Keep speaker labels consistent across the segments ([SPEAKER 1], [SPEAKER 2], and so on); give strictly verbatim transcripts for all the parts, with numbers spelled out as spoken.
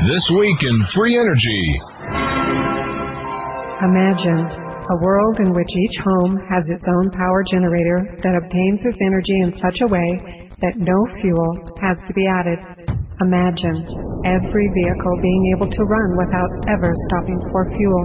[SPEAKER 1] This week in Free Energy.
[SPEAKER 2] Imagine a world in which each home has its own power generator that obtains its energy in such a way that no fuel has to be added. Imagine every vehicle being able to run without ever stopping for fuel.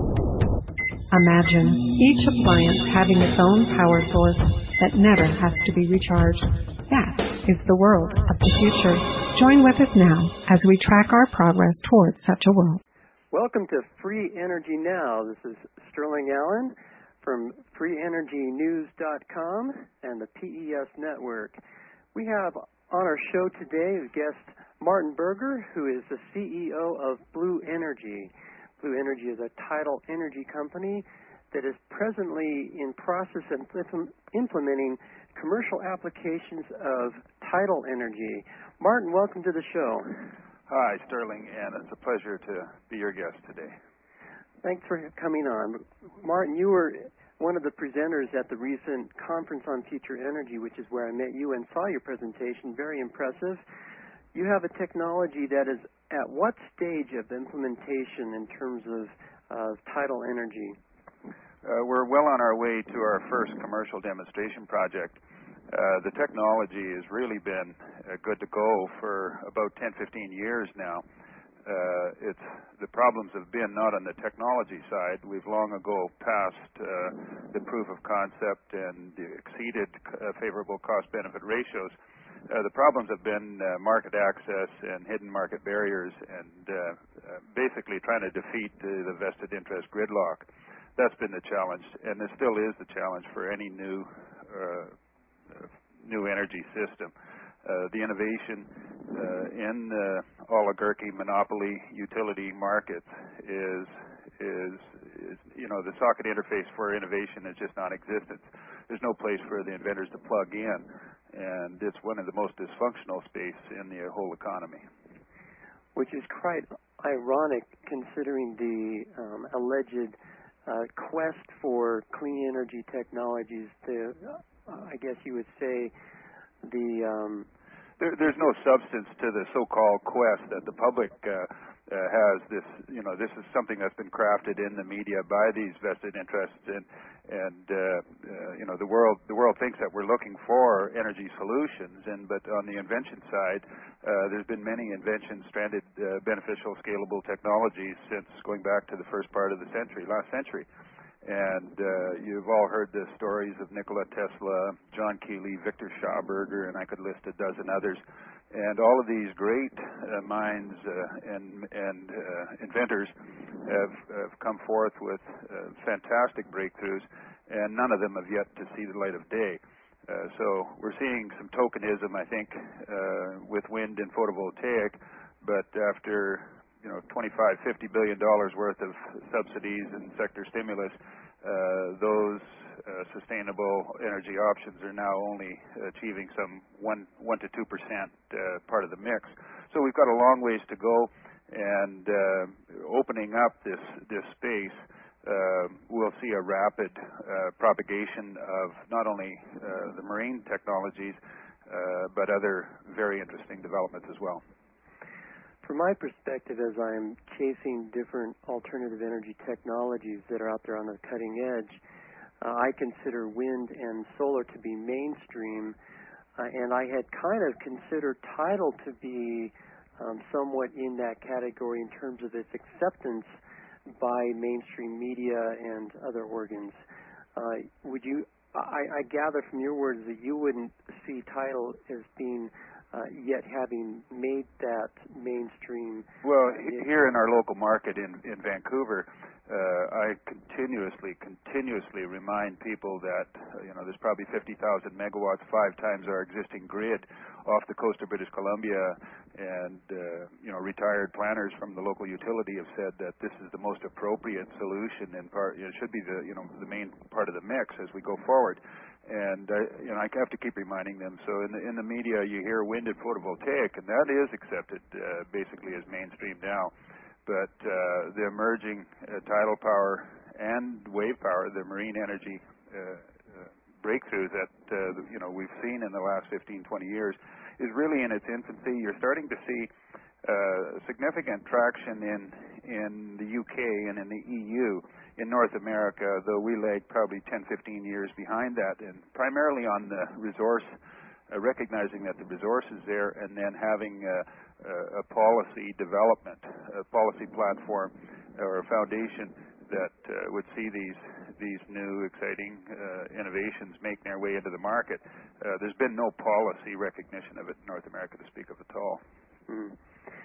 [SPEAKER 2] Imagine each appliance having its own power source that never has to be recharged. That is the world of the future. Join with us now as we track our progress towards such a world.
[SPEAKER 3] Welcome to Free Energy Now. This is Sterling Allen from free energy news dot com and the P E S Network. We have on our show today as guest Martin Berger, who is the C E O of Blue Energy. Blue Energy is a tidal energy company that is presently in process of implementing commercial applications of tidal energy. Martin, welcome to the show.
[SPEAKER 4] Hi, Sterling, and it's a pleasure to be your guest today.
[SPEAKER 3] Thanks for coming on. Martin, you were one of the presenters at the recent Conference on Future Energy, which is where I met you and saw your presentation. Very impressive. You have a technology that is at what stage of implementation in terms of, of tidal energy?
[SPEAKER 4] Uh, we're well on our way to our first commercial demonstration project. Uh, the technology has really been uh, good to go for about ten, fifteen years now. Uh, it's the problems have been not on the technology side. We've long ago passed uh, the proof of concept and exceeded uh, favorable cost-benefit ratios. Uh, the problems have been uh, market access and hidden market barriers and uh, uh, basically trying to defeat uh, the vested interest gridlock. That's been the challenge, and it still is the challenge for any new uh, uh, new energy system. Uh, the innovation uh, in uh, oligarchy, monopoly, utility markets is, is, is, you know, the socket interface for innovation is just non-existent. There's no place for the inventors to plug in, and it's one of the most dysfunctional space in the whole economy.
[SPEAKER 3] Which is quite ironic considering the um, alleged Uh, quest for clean energy technologies. To, uh, I guess you would say, the um,
[SPEAKER 4] there, there's no substance to the so-called quest that the public uh, uh, has. This, you know, this is something that's been crafted in the media by these vested interests, and and uh, uh, you know, the world the world thinks that we're looking for energy solutions, and but on the invention side, uh, there's been many inventions, stranded, uh, beneficial, scalable technologies since going back to the first part of the century, last century. And uh, you've all heard the stories of Nikola Tesla, John Keeley, Victor Schauberger, and I could list a dozen others. And all of these great uh, minds uh, and, and uh, inventors have, have come forth with uh, fantastic breakthroughs, and none of them have yet to see the light of day. Uh, so we're seeing some tokenism, I think, uh, with wind and photovoltaic, but after you know, twenty-five, fifty billion dollars worth of subsidies and sector stimulus, uh, those uh, sustainable energy options are now only achieving some one, one to two percent uh, part of the mix. So we've got a long ways to go, and uh, opening up this this space, uh, we'll see a rapid uh, propagation of not only uh, the marine technologies, uh, but other very interesting developments as well.
[SPEAKER 3] From my perspective, as I'm chasing different alternative energy technologies that are out there on the cutting edge, uh, I consider wind and solar to be mainstream, uh, and I had kind of considered tidal to be um, somewhat in that category in terms of its acceptance by mainstream media and other organs. Uh, would you? I, I gather from your words that you wouldn't see tidal as being Uh, yet having made that mainstream.
[SPEAKER 4] Well, uh, here in our local market in, in Vancouver, uh, I continuously, continuously remind people that, uh, you know, there's probably fifty thousand megawatts, five times our existing grid off the coast of British Columbia, and, uh, you know, retired planners from the local utility have said that this is the most appropriate solution and part, it should be the, you know, the main part of the mix as we go forward. And uh, you know, I have to keep reminding them. So in the in the media, you hear wind and photovoltaic, and that is accepted uh, basically as mainstream now. But uh, the emerging uh, tidal power and wave power, the marine energy uh, uh, breakthroughs that uh, you know we've seen in the last fifteen, twenty years, is really in its infancy. You're starting to see uh, significant traction in in the U K and in the E U. In North America, though we lag probably ten, fifteen years behind that, and primarily on the resource, uh, recognizing that the resource is there, and then having a, a policy development, a policy platform or a foundation that uh, would see these these new exciting uh, innovations making their way into the market. Uh, there's been no policy recognition of it in North America to speak of at all.
[SPEAKER 3] Mm.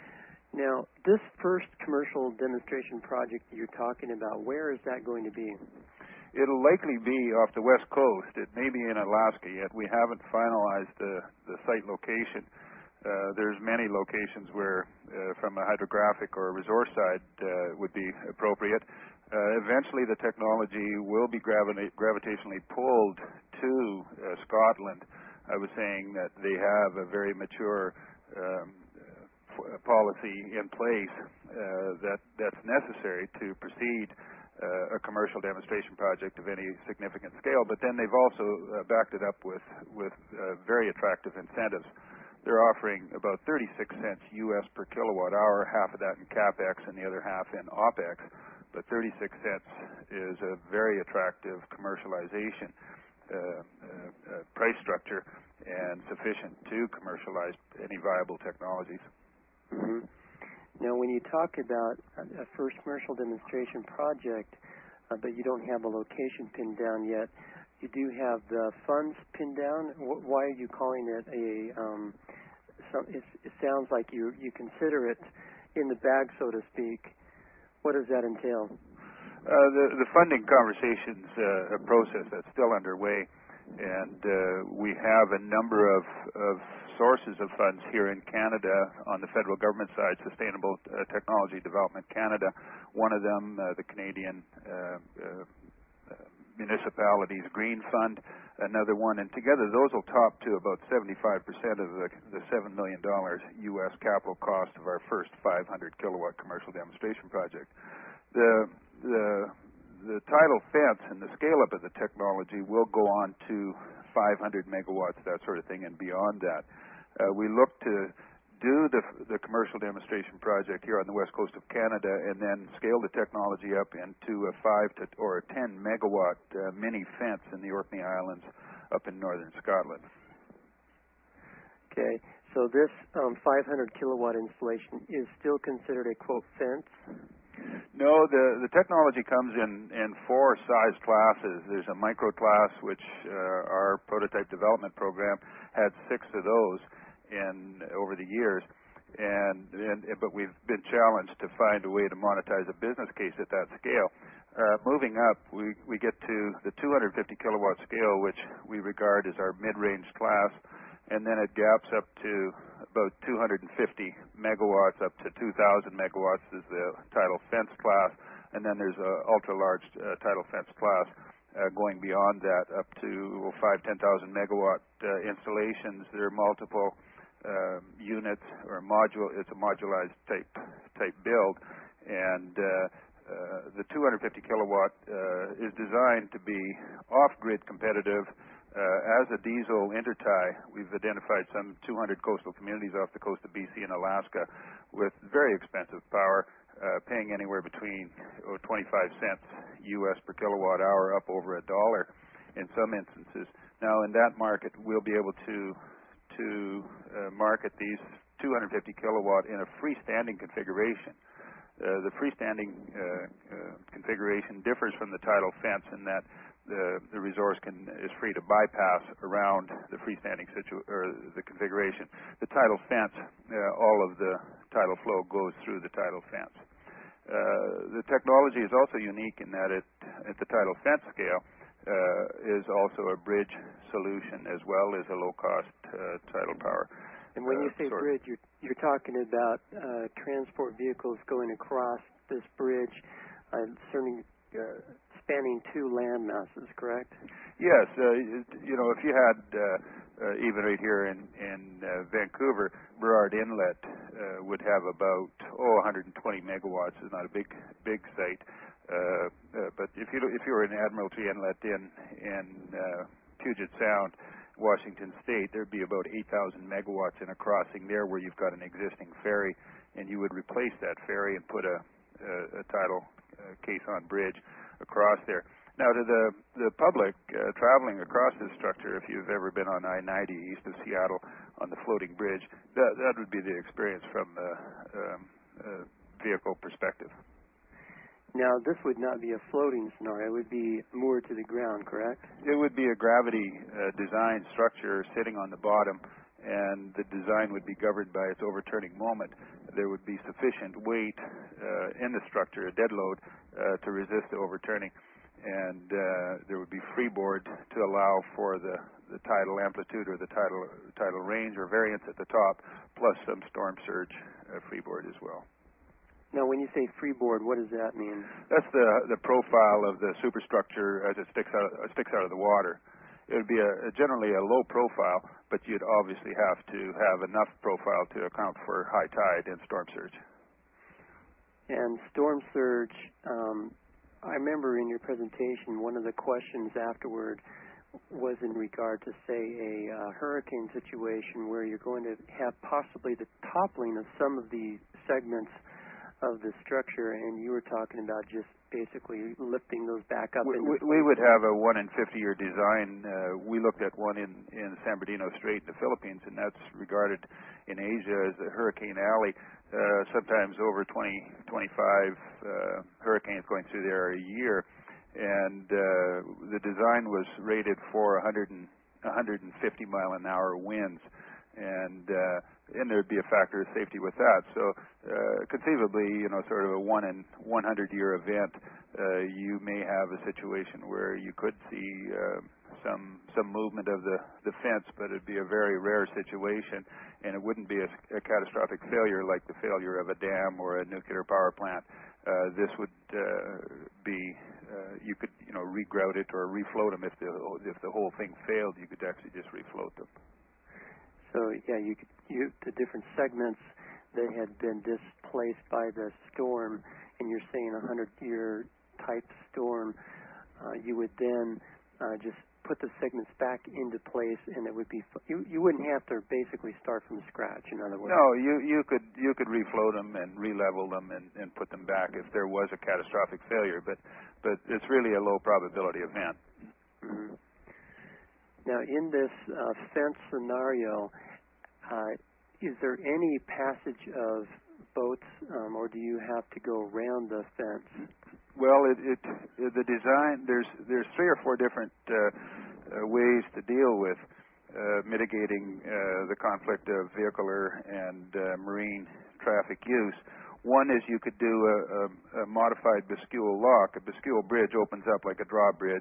[SPEAKER 3] Now, this first commercial demonstration project you're talking about, where is that going to be?
[SPEAKER 4] It'll likely be off the west coast. It may be in Alaska yet. We haven't finalized the, the site location. Uh, there's many locations where, uh, from a hydrographic or a resource side, uh, would be appropriate. Uh, eventually, the technology will be gravita- gravitationally pulled to uh, Scotland. I was saying that they have a very mature um, policy in place uh, that that's necessary to proceed uh, a commercial demonstration project of any significant scale. But then they've also uh, backed it up with with uh, very attractive incentives. They're offering about thirty-six cents U S per kilowatt hour, half of that in capex and the other half in opex. But thirty-six cents is a very attractive commercialization uh, uh, uh, price structure and sufficient to commercialize any viable technologies.
[SPEAKER 3] Mm-hmm. Now, when you talk about a, a first commercial demonstration project, uh, but you don't have a location pinned down yet, you do have the funds pinned down. W- why are you calling it a? Um, some, it, it sounds like you you consider it in the bag, so to speak. What does that entail?
[SPEAKER 4] Uh, the, the funding conversation's uh, a process that's still underway, and uh, we have a number of, of sources of funds here in Canada on the federal government side, Sustainable uh, Technology Development Canada. One of them, uh, the Canadian uh, uh, Municipalities Green Fund, another one, and together those will top to about seventy-five percent of the, the seven million dollars U S capital cost of our first five hundred kilowatt commercial demonstration project. The, the, the tidal fence and the scale-up of the technology will go on to five hundred megawatts, that sort of thing, and beyond that. Uh, we look to do the, the commercial demonstration project here on the west coast of Canada and then scale the technology up into a five to or a ten megawatt uh, mini fence in the Orkney Islands up in northern Scotland.
[SPEAKER 3] Okay, so this um, five hundred kilowatt installation is still considered a quote fence?
[SPEAKER 4] No, the the technology comes in in four size classes. There's a micro class, which uh, our prototype development program had six of those in over the years, and, and but we've been challenged to find a way to monetize a business case at that scale. Uh, moving up, we we get to the two hundred fifty kilowatt scale, which we regard as our mid-range class, and then it gaps up to about two hundred fifty megawatts up to two thousand megawatts is the tidal fence class, and then there's a ultra-large uh, tidal fence class uh, going beyond that up to five, ten thousand megawatt uh, installations. There are multiple uh, units or module. It's a modularized type type build, and uh, uh, the two hundred fifty kilowatt uh, is designed to be off-grid competitive. Uh, as a diesel intertie, we've identified some two hundred coastal communities off the coast of B C and Alaska with very expensive power, uh, paying anywhere between oh, twenty-five cents U S per kilowatt hour up over a dollar in some instances. Now, in that market, we'll be able to to uh, market these two hundred fifty kilowatt in a freestanding configuration. Uh, the freestanding uh, uh, configuration differs from the tidal fence in that the, the resource can is free to bypass around the freestanding situ or the configuration. The tidal fence, uh, all of the tidal flow goes through the tidal fence. Uh, the technology is also unique in that it, at the tidal fence scale, uh, is also a bridge solution as well as a low-cost uh, tidal power.
[SPEAKER 3] And when you
[SPEAKER 4] uh,
[SPEAKER 3] say
[SPEAKER 4] source.
[SPEAKER 3] bridge, you're, you're talking about uh, transport vehicles going across this bridge, uh, certainly uh, spanning two land masses, correct?
[SPEAKER 4] Yes. Uh, you know, if you had, uh, uh, even right here in, in uh, Vancouver, Burrard Inlet uh, would have about, oh, one hundred twenty megawatts. It's not a big big site. Uh, uh, but if you if you were in Admiralty Inlet in, in uh, Puget Sound, Washington State, there'd be about eight thousand megawatts in a crossing there where you've got an existing ferry and you would replace that ferry and put a, a, a tidal uh, caisson bridge across there. Now, to the the public uh, traveling across this structure, if you've ever been on I ninety east of Seattle on the floating bridge, that that would be the experience from the um, uh, vehicle perspective.
[SPEAKER 3] Now, this would not be a floating scenario. It would be moored to the ground, correct?
[SPEAKER 4] It would be a gravity uh, designed structure sitting on the bottom, and the design would be governed by its overturning moment. There would be sufficient weight uh, in the structure, a dead load, uh, to resist the overturning, and uh, there would be freeboard to allow for the, the tidal amplitude or the tidal, tidal range or variance at the top, plus some storm surge uh, freeboard as well.
[SPEAKER 3] Now, when you say freeboard, what does that mean?
[SPEAKER 4] That's the the profile of the superstructure as it sticks out uh, sticks out of the water. It would be a, a generally a low profile, but you'd obviously have to have enough profile to account for high tide and storm surge.
[SPEAKER 3] And storm surge, um, I remember in your presentation, one of the questions afterward was in regard to, say, a uh, hurricane situation where you're going to have possibly the toppling of some of the segments of the structure, and you were talking about just basically lifting those back up.
[SPEAKER 4] We,
[SPEAKER 3] into
[SPEAKER 4] we would have a one in fifty year design. Uh, we looked at one in, in San Bernardino Strait in the Philippines, and that's regarded in Asia as the Hurricane Alley. Uh, sometimes over twenty, twenty-five uh, hurricanes going through there a year, and uh, the design was rated for one hundred, one hundred fifty mile an hour winds, and uh, and there'd be a factor of safety with that. So uh, conceivably, you know, sort of a one in one hundred year event, uh, you may have a situation where you could see uh, some some movement of the, the fence, but it'd be a very rare situation, and it wouldn't be a, a catastrophic failure like the failure of a dam or a nuclear power plant. Uh, this would uh, be, uh, you could, you know, regrout it or refloat them if the if the whole thing failed. You could actually just refloat them.
[SPEAKER 3] So, yeah, you could, you, the different segments that had been displaced by the storm, and you're saying a hundred-year type storm, uh, you would then uh, just put the segments back into place, and it would be you. You wouldn't have to basically start from scratch. In other words,
[SPEAKER 4] no, you you could you could refloat them and relevel them and, and put them back if there was a catastrophic failure, but but it's really a low probability event.
[SPEAKER 3] Mm-hmm. Now, in this uh, fence scenario, uh, is there any passage of boats, um, or do you have to go around the fence?
[SPEAKER 4] Well, it, it, it the design there's there's three or four different uh, uh, ways to deal with uh, mitigating uh, the conflict of vehicular and uh, marine traffic use. One is you could do a, a, a modified bascule lock. A bascule bridge opens up like a drawbridge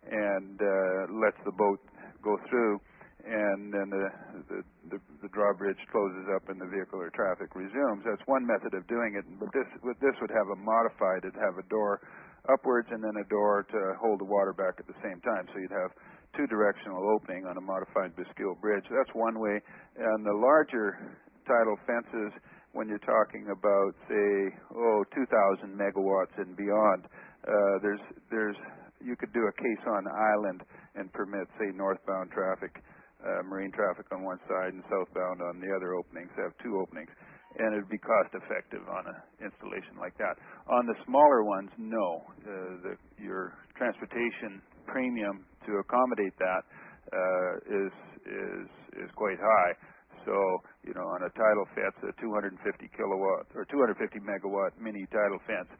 [SPEAKER 4] and uh, lets the boat go through, and then the, the, the, the drawbridge closes up and the vehicular traffic resumes. That's one method of doing it, but this, with this would have a modified, it'd have a door upwards and then a door to hold the water back at the same time. So you'd have two directional opening on a modified bascule bridge. That's one way. And the larger tidal fences, when you're talking about, say, oh, two thousand megawatts and beyond, uh, there's, there's, you could do a caisson island and permit, say, northbound traffic, uh, marine traffic on one side and southbound on the other openings. They have two openings, and it would be cost-effective on an installation like that. On the smaller ones, no. Uh, the, your transportation premium to accommodate that uh, is is is quite high. So, you know, on a tidal fence, a two hundred fifty kilowatt or two hundred fifty megawatt mini tidal fence,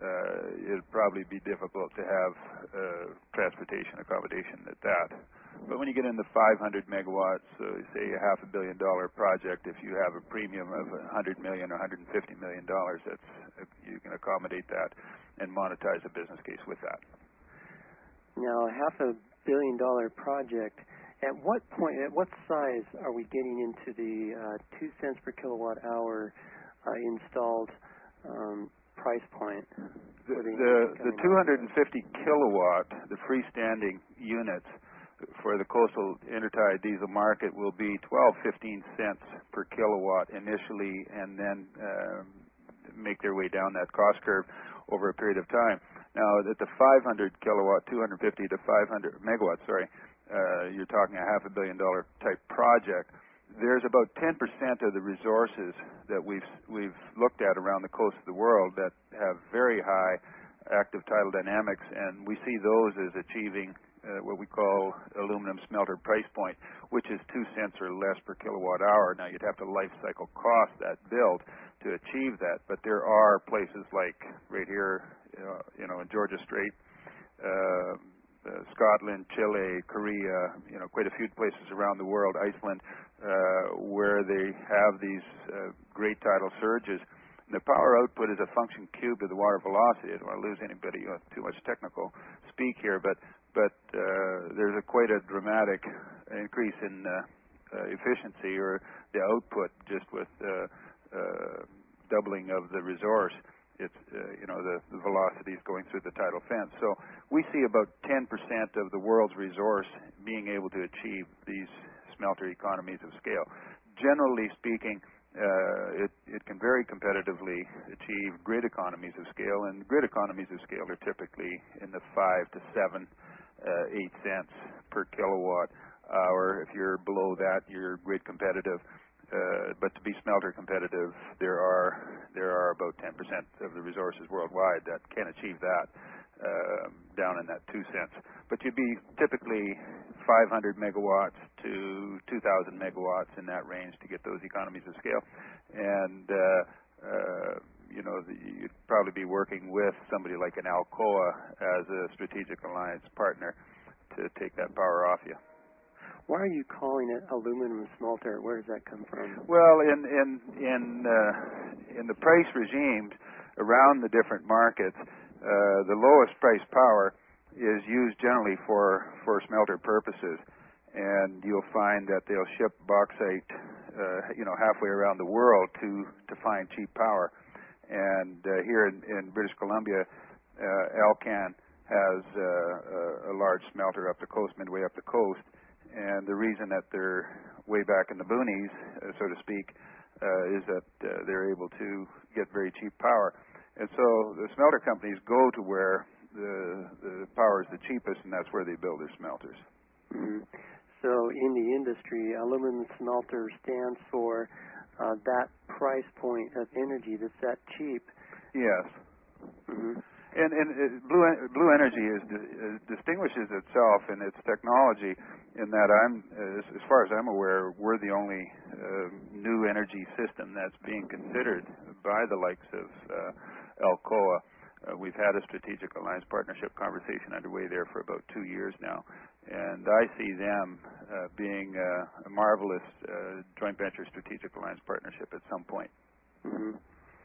[SPEAKER 4] uh, it'd probably be difficult to have uh, transportation accommodation at that. But when you get into five hundred megawatts, so say a half a billion dollar project, if you have a premium of one hundred million or one hundred fifty million dollars, that's you can accommodate that and monetize a business case with that.
[SPEAKER 3] Now, a half a billion dollar project. At what point, at what size are we getting into the uh, two cents per kilowatt hour uh, installed um, price point?
[SPEAKER 4] The, the, the two hundred fifty kilowatt, the freestanding units for the coastal intertide diesel market will be twelve, fifteen cents per kilowatt initially, and then uh, make their way down that cost curve over a period of time. Now, at the five hundred kilowatt, two hundred fifty to five hundred megawatts, sorry, Uh, you're talking a half a billion dollar type project, there's about ten percent of the resources that we've we've looked at around the coast of the world that have very high active tidal dynamics, and we see those as achieving uh, what we call aluminum smelter price point, which is two cents or less per kilowatt hour. Now, you'd have to life cycle cost that build to achieve that, but there are places like right here, uh, you know, in Georgia Strait, uh, uh, Scotland, Chile, Korea, you know, quite a few places around the world, Iceland, uh, where they have these uh, great tidal surges. The power output is a function cubed of the water velocity. I don't want to lose anybody with too much technical speak here, but but uh, there's a quite a dramatic increase in uh, uh, efficiency or the output just with uh, uh, doubling of the resource. It's uh, you know the, the velocities going through the tidal fence. So we see about ten percent of the world's resource being able to achieve these smelter economies of scale. Generally speaking, Uh, it, it can very competitively achieve grid economies of scale, and grid economies of scale are typically in the five to seven, uh, eight cents per kilowatt hour. If you're below that, you're grid competitive. Uh, but to be smelter competitive, there are there are about ten percent of the resources worldwide that can achieve that uh, down in that two cents. But you'd be typically five hundred megawatts to two thousand megawatts in that range to get those economies of scale. And, uh, uh, you know, the, you'd probably be working with somebody like an Alcoa as a strategic alliance partner to take that power off you.
[SPEAKER 3] Why are you calling it aluminum smelter? Where does that come from?
[SPEAKER 4] Well, in in in uh, in the price regimes around the different markets, uh, the lowest price power is used generally for for smelter purposes, and you'll find that they'll ship bauxite, uh, you know, halfway around the world to to find cheap power. And uh, here in, in British Columbia, uh, Alcan has uh, a, a large smelter up the coast, midway up the coast. And the reason that they're way back in the boonies, uh, so to speak, uh, is that uh, they're able to get very cheap power. And so the smelter companies go to where the, the power is the cheapest, and that's where they build their smelters.
[SPEAKER 3] Mm-hmm. So in the industry, aluminum smelter stands for uh, that price point of energy that's that cheap.
[SPEAKER 4] Yes.
[SPEAKER 3] Mm-hmm.
[SPEAKER 4] And, and uh, Blue Blue Energy is, is distinguishes itself in its technology in that I'm, as, as far as I'm aware, we're the only uh, new energy system that's being considered by the likes of uh, Alcoa. Uh, we've had a strategic alliance partnership conversation underway there for about two years now, and I see them uh, being uh, a marvelous uh, joint venture strategic alliance partnership at some point.
[SPEAKER 3] Mm-hmm.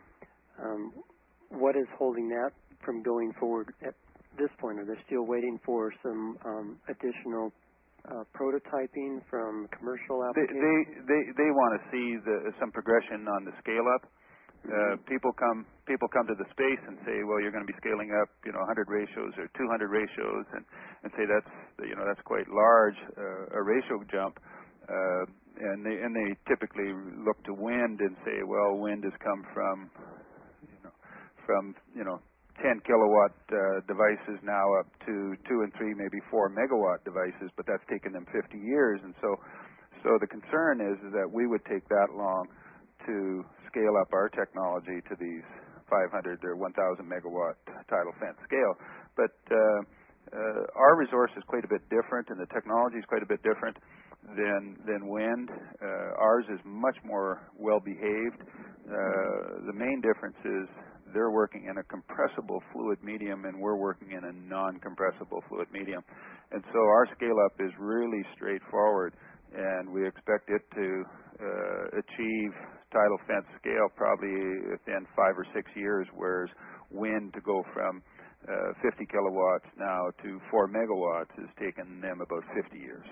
[SPEAKER 3] Um, what is holding that from going forward at this point? Are they still waiting for some um, additional uh, prototyping from commercial applications?
[SPEAKER 4] They they they, they want to see the, some progression on the scale up. Uh, people come people come to the space and say, well, you're going to be scaling up, you know, one hundred ratios or two hundred ratios, and, and say that's you know that's quite large uh, a ratio jump. Uh, and they and they typically look to wind and say, well, wind has come from you know from you know ten kilowatt uh, devices now up to two and three, maybe four megawatt devices, but that's taken them fifty years, and so so the concern is, is that we would take that long to scale up our technology to these five hundred or one thousand megawatt tidal fence scale. But uh, uh, our resource is quite a bit different, and the technology is quite a bit different than than wind. Uh, ours is much more well behaved. Uh, the main difference is they're working in a compressible fluid medium, and we're working in a non-compressible fluid medium. And so our scale-up is really straightforward, and we expect it to uh, achieve tidal fence scale probably within five or six years, whereas wind to go from uh, fifty kilowatts now to four megawatts has taken them about fifty years.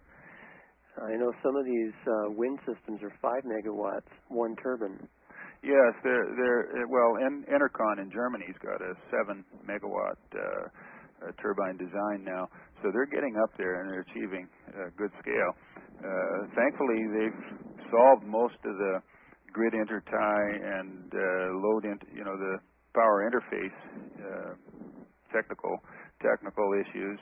[SPEAKER 3] I know some of these uh, wind systems are five megawatts, one turbine.
[SPEAKER 4] Yes, they're, they're well, en- Enercon in Germany's got a seven megawatt uh, uh, turbine design now, so they're getting up there and they're achieving uh, good scale. Uh, thankfully, they've solved most of the grid intertie and uh, load, in, you know, the power interface uh, technical technical issues.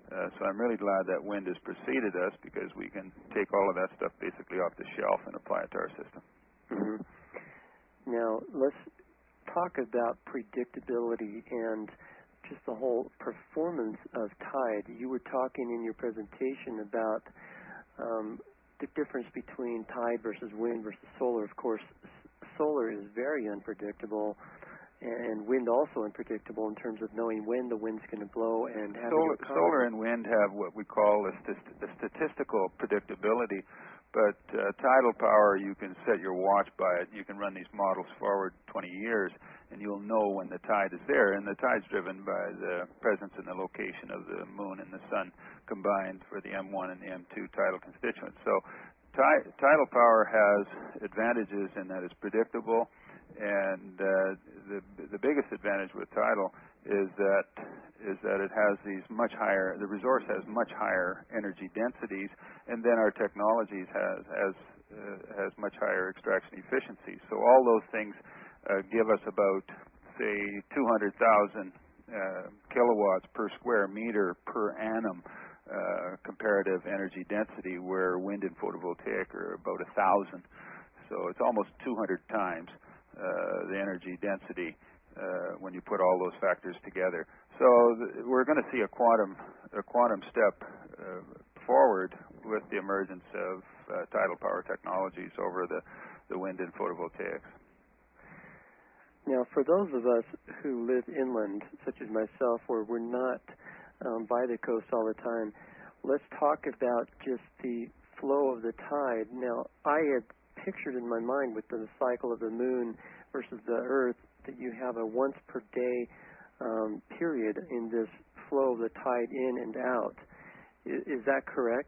[SPEAKER 4] Uh, so I'm really glad that wind has preceded us because we can take all of that stuff basically off the shelf and apply it to our system.
[SPEAKER 3] Mm-hmm. Now, let's talk about predictability and just the whole performance of tide. You were talking in your presentation about um, the difference between tide versus wind versus solar. Of course, solar is very unpredictable, and wind also unpredictable in terms of knowing when the wind's going to blow and having
[SPEAKER 4] solar,
[SPEAKER 3] a
[SPEAKER 4] solar and wind have what we call a, st- a statistical predictability, but uh, tidal power, you can set your watch by it. You can run these models forward twenty years, and you'll know when the tide is there. And the tide's driven by the presence and the location of the moon and the sun combined for the M one and the M two tidal constituents. So ti- tidal power has advantages in that it's predictable. And uh, the the biggest advantage with tidal is that is that it has these much higher. The resource has much higher energy densities, and then our technologies has has uh, has much higher extraction efficiency. So all those things uh, give us about say two hundred thousand uh, kilowatts per square meter per annum uh, comparative energy density, where wind and photovoltaic are about a thousand. So it's almost two hundred times. Uh, the energy density uh, when you put all those factors together. So th- we're going to see a quantum a quantum step uh, forward with the emergence of uh, tidal power technologies over the, the wind and photovoltaics.
[SPEAKER 3] Now, for those of us who live inland, such as myself, where we're not um, by the coast all the time, let's talk about just the flow of the tide. Now, I had pictured in my mind with the cycle of the moon versus the Earth that you have a once per day um, period in this flow of the tide in and out. Is, is that correct?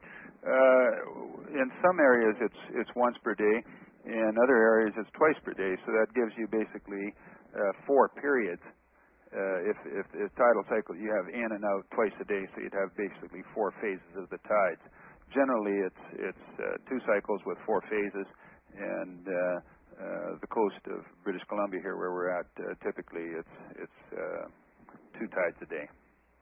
[SPEAKER 4] Uh, in some areas it's it's once per day. In other areas it's twice per day. So that gives you basically uh, four periods. Uh, if, if if tidal cycle you have in and out twice a day, so you'd have basically four phases of the tides. Generally, it's it's uh, two cycles with four phases. And uh, uh, the coast of British Columbia here, where we're at, uh, typically it's it's uh, two tides a day.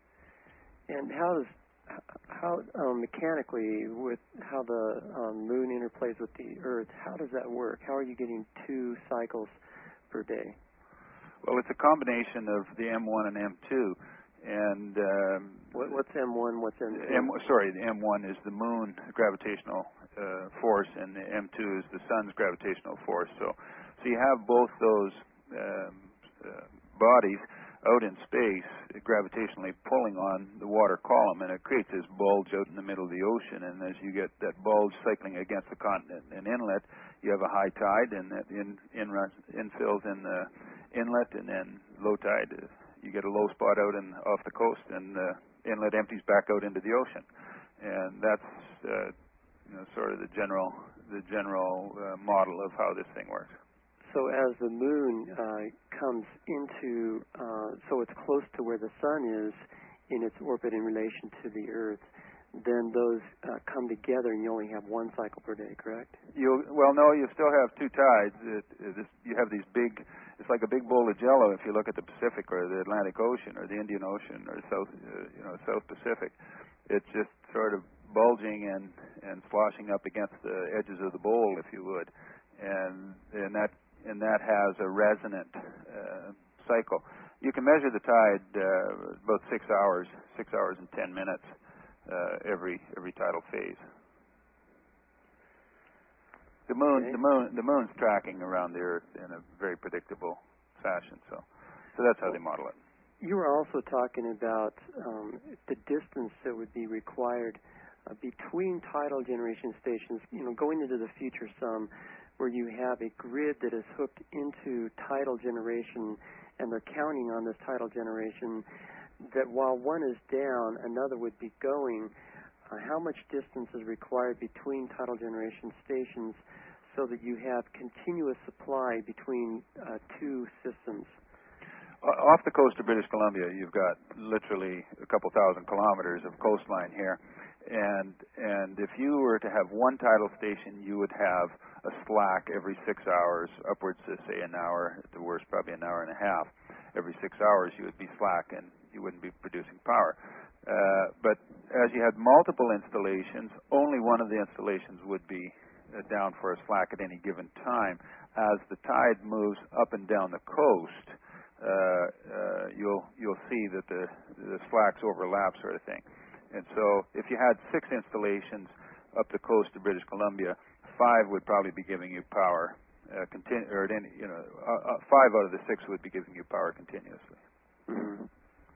[SPEAKER 3] And how does how um, mechanically with how the um, moon interplays with the Earth? How does that work? How are you getting two cycles per day?
[SPEAKER 4] Well, it's a combination of the M one and M two. And um,
[SPEAKER 3] what, what's M one? What's M two?
[SPEAKER 4] M, sorry, the M one is the moon gravitational uh, force, and the M two is the sun's gravitational force. So, so you have both those um, uh, bodies out in space gravitationally pulling on the water column, and it creates this bulge out in the middle of the ocean. And as you get that bulge cycling against the continent and inlet, you have a high tide, and that in, in runs, infills in the inlet, and then low tide. Uh, you get a low spot out in off the coast, and the inlet empties back out into the ocean. And that's uh, you know, sort of the general the general uh, model of how this thing works.
[SPEAKER 3] So as the moon uh, comes into, uh, so it's close to where the sun is in its orbit in relation to the Earth, then those uh, come together and you only have one cycle per day, correct?
[SPEAKER 4] You well, no, you still have two tides. It, it, this, you have these big. It's like a big bowl of Jello if you look at the Pacific or the Atlantic Ocean or the Indian Ocean or South, uh, you know, South Pacific. It's just sort of bulging and and sloshing up against the edges of the bowl, if you would, and and that and that has a resonant uh, cycle. You can measure the tide uh, about six hours, six hours and ten minutes uh, every every tidal phase. The moon,
[SPEAKER 3] okay.
[SPEAKER 4] the moon, the moon's tracking around the Earth in a very predictable fashion. So, so that's how they model it.
[SPEAKER 3] You were also talking about um, the distance that would be required uh, between tidal generation stations. You know, going into the future, some where you have a grid that is hooked into tidal generation, and they're counting on this tidal generation. That while one is down, another would be going. Uh, how much distance is required between tidal generation stations so that you have continuous supply between uh, two systems?
[SPEAKER 4] Off the coast of British Columbia, you've got literally a couple thousand kilometers of coastline here, and and if you were to have one tidal station, you would have a slack every six hours, upwards to say an hour, at the worst probably an hour and a half. Every six hours you would be slack and you wouldn't be producing power. Uh, but as you had multiple installations, only one of the installations would be uh, down for a slack at any given time. As the tide moves up and down the coast, uh, uh, you'll you'll see that the the slacks overlap, sort of thing. And so, if you had six installations up the coast of British Columbia, five would probably be giving you power. Uh, continu- or at any, you know, uh, uh, five out of the six would be giving you power continuously.
[SPEAKER 3] Mm-hmm.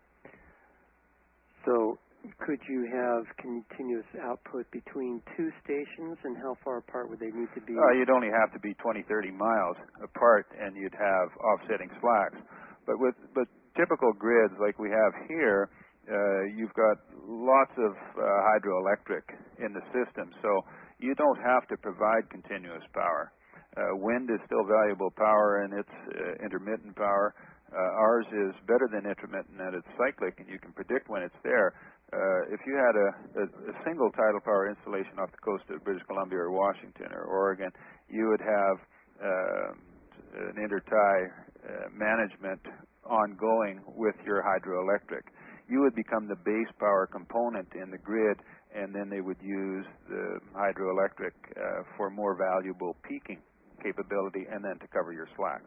[SPEAKER 3] So, could you have continuous output between two stations, and how far apart would they need to be?
[SPEAKER 4] Uh, you'd only have to be twenty, thirty miles apart, and you'd have offsetting slacks. But with but typical grids like we have here, uh, you've got lots of uh, hydroelectric in the system, so you don't have to provide continuous power. Uh, wind is still valuable power, and it's uh, intermittent power. Uh, ours is better than intermittent, and it's cyclic, and you can predict when it's there. Uh, if you had a, a, a single tidal power installation off the coast of British Columbia or Washington or Oregon, you would have uh, an intertie uh, management ongoing with your hydroelectric. You would become the base power component in the grid, and then they would use the hydroelectric uh, for more valuable peaking capability and then to cover your slacks.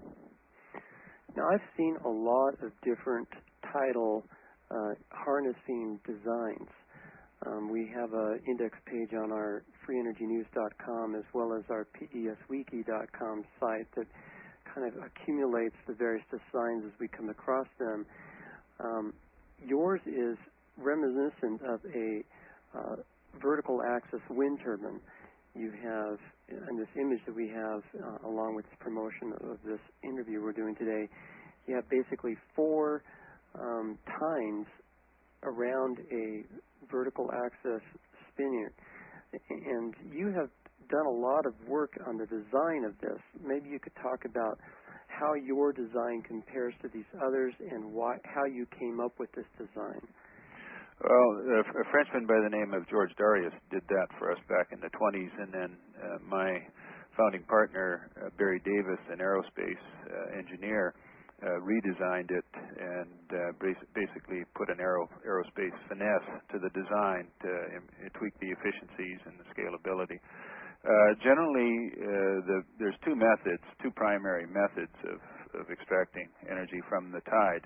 [SPEAKER 3] Now, I've seen a lot of different tidal uh, harnessing designs. Um, we have an index page on our free energy news dot com as well as our P E S wiki dot com site that kind of accumulates the various designs as we come across them. Um, yours is reminiscent of a uh, vertical axis wind turbine. You have, in this image that we have, uh, along with the promotion of this interview we're doing today, you have basically four um, tines around a vertical axis spinner. And you have done a lot of work on the design of this. Maybe you could talk about how your design compares to these others and why, how you came up with this design.
[SPEAKER 4] Well, a Frenchman by the name of George Darius did that for us back in the twenties, and then uh, my founding partner, uh, Barry Davis, an aerospace uh, engineer, uh, redesigned it and uh, basically put an aero, aerospace finesse to the design to um, tweak the efficiencies and the scalability. Uh, generally, uh, the, there's two methods, two primary methods of, of extracting energy from the tide.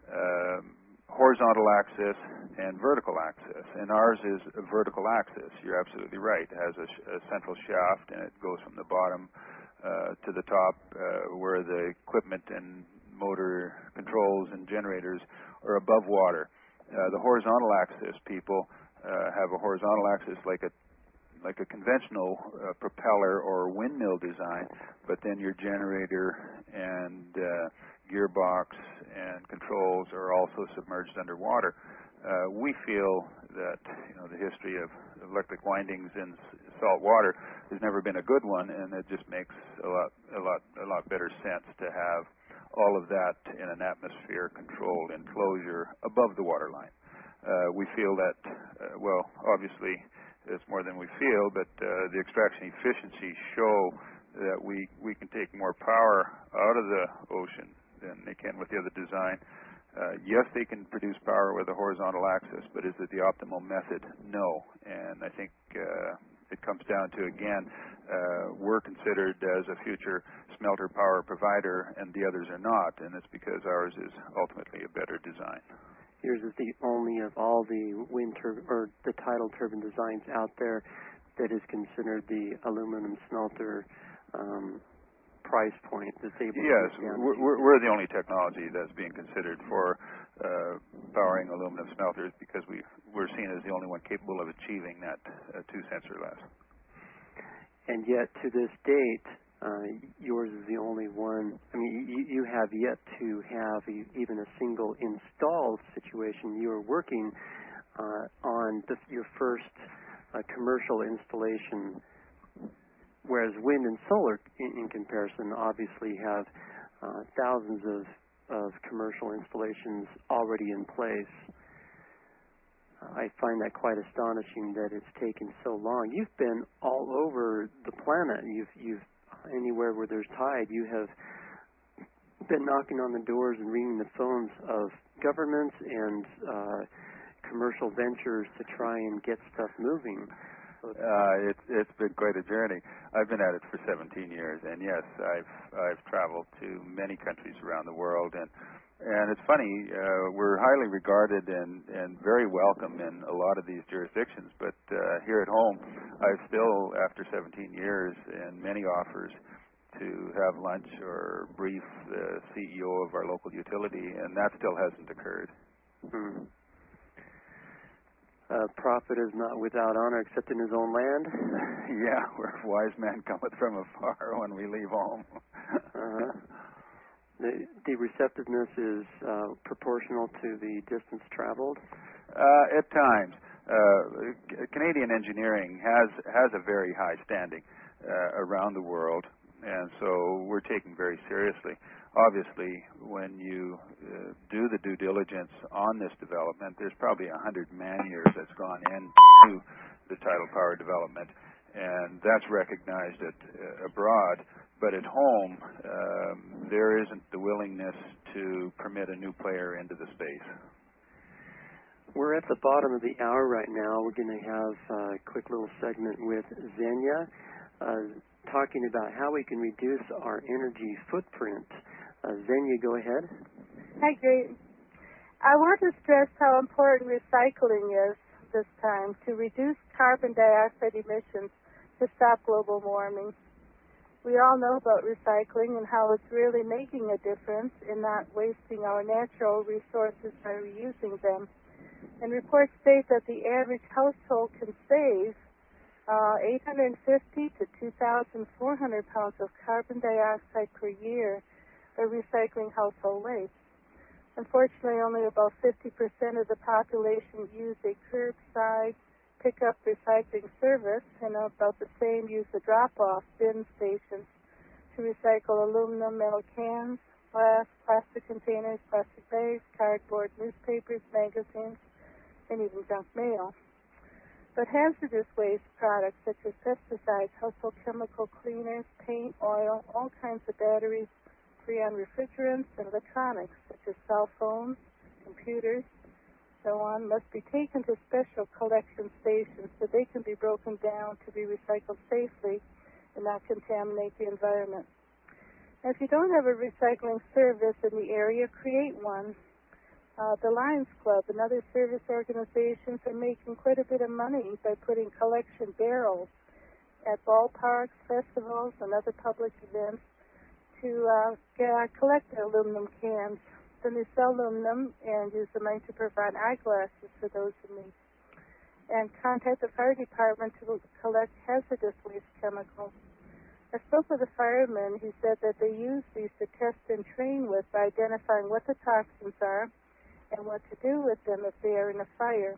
[SPEAKER 4] Um, horizontal axis and vertical axis, and ours is a vertical axis. You're absolutely right. It has a, sh- a central shaft, and it goes from the bottom uh, to the top, uh, where the equipment and motor controls and generators are above water. Uh, the horizontal axis people uh, have a horizontal axis like a like a conventional uh, propeller or windmill design, but then your generator and uh, gearbox and controls are also submerged underwater. Uh, we feel that, you know, the history of electric windings in salt water has never been a good one, and it just makes a lot, a lot, a lot better sense to have all of that in an atmosphere-controlled enclosure above the waterline. Uh, we feel that, uh, well, obviously, it's more than we feel, but uh, the extraction efficiencies show that we, we can take more power out of the ocean than they can with the other design. Uh, yes, they can produce power with a horizontal axis, but is it the optimal method? No. And I think uh, it comes down to, again, uh, we're considered as a future smelter power provider, and the others are not, and it's because ours is ultimately a better design.
[SPEAKER 3] Yours is the only of all the wind turbine or the tidal turbine designs out there that is considered the aluminum smelter um, price point that's able
[SPEAKER 4] yes,
[SPEAKER 3] to
[SPEAKER 4] we're, we're, we're the only technology that's being considered for uh, powering aluminum smelters because we, we're seen as the only one capable of achieving that uh, two cents or less.
[SPEAKER 3] And yet, to this date, uh, yours is the only one. I mean, you, you have yet to have a, even a single installed situation. You are working uh, on the, your first uh, commercial installation, whereas wind and solar, in, in comparison, obviously have uh, thousands of, of commercial installations already in place. I find that quite astonishing that it's taken so long. You've been all over the planet. You've, you've anywhere where there's tide, you have been knocking on the doors and ringing the phones of governments and uh, commercial ventures to try and get stuff moving.
[SPEAKER 4] Uh, it's it's been quite a journey. I've been at it for seventeen years, and yes, I've I've traveled to many countries around the world, and and it's funny, uh, we're highly regarded and and very welcome in a lot of these jurisdictions. But uh, here at home, I still, after seventeen years, and many offers to have lunch or brief the C E O of our local utility, and that still hasn't occurred.
[SPEAKER 3] Hmm. Uh, prophet is not without honor except in his own land.
[SPEAKER 4] Yeah, where wise man cometh from afar when we leave home.
[SPEAKER 3] uh-huh. The, the receptiveness is uh, proportional to the distance traveled?
[SPEAKER 4] Uh, at times. Uh, Canadian engineering has, has a very high standing uh, around the world, and so we're taken very seriously. Obviously, when you uh, do the due diligence on this development, there's probably a hundred man-years that's gone into the tidal power development, and that's recognized at, uh, abroad. But at home, um, there isn't the willingness to permit a new player into the space.
[SPEAKER 3] We're at the bottom of the hour right now. We're going to have a quick little segment with Xenia, uh, talking about how we can reduce our energy footprint. Uh, Xenia, go ahead.
[SPEAKER 5] Hi, great. I want to stress how important recycling is this time to reduce carbon dioxide emissions to stop global warming. We all know about recycling and how it's really making a difference in not wasting our natural resources by reusing them. And reports state that the average household can save uh, eight hundred fifty to two thousand four hundred pounds of carbon dioxide per year by recycling household waste. Unfortunately, only about fifty percent of the population use a curbside pickup recycling service, and about the same use a drop-off bin station to recycle aluminum, metal cans, glass, plastic containers, plastic bags, cardboard, newspapers, magazines, and even junk mail. But hazardous waste products such as pesticides, household chemical cleaners, paint, oil, all kinds of batteries, freon refrigerants, and electronics such as cell phones, computers, so on, must be taken to special collection stations so they can be broken down to be recycled safely and not contaminate the environment. Now, if you don't have a recycling service in the area, create one. Uh, the Lions Club and other service organizations are making quite a bit of money by putting collection barrels at ballparks, festivals, and other public events to uh, get, uh, collect the aluminum cans. Then they sell aluminum and use the money to provide eyeglasses for those in need. And contact the fire department to collect hazardous waste chemicals. I spoke with a fireman. He said that they use these to test and train with by identifying what the toxins are and what to do with them if they are in a fire.